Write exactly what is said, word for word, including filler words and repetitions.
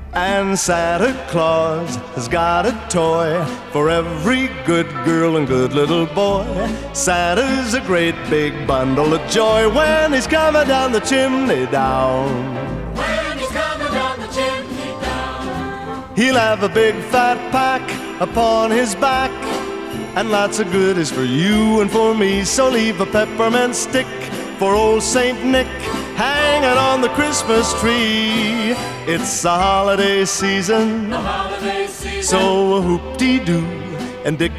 And Santa Claus has got a toy for every good girl and good little boy. Santa's a great big bundle of joy when he's coming down the chimney down. When he's coming down the chimney down. He'll have a big fat pack upon his back, and lots of goodies for you and for me. So leave a peppermint stick for old Saint Nick hanging on the Christmas tree. It's the holiday season, The holiday season. so a hoop-dee-doo and Dick